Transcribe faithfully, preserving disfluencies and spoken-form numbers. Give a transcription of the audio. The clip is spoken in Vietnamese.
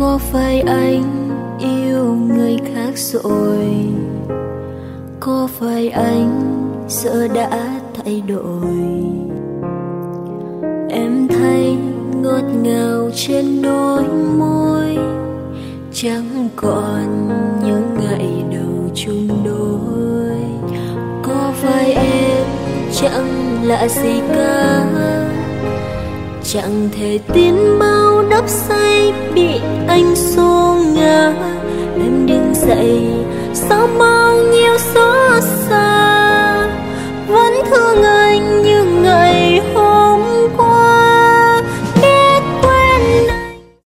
Có phải anh yêu người khác rồi? Có phải anh giờ đã thay đổi? Em thấy ngọt ngào trên đôi môi, chẳng còn những ngày đầu chung đôi. Có phải em chẳng lạ gì cả, chẳng thể tin bao đắp say bị anh xô ngã. Em đứng dậy sau bao nhiêu xót xa, vẫn thương anh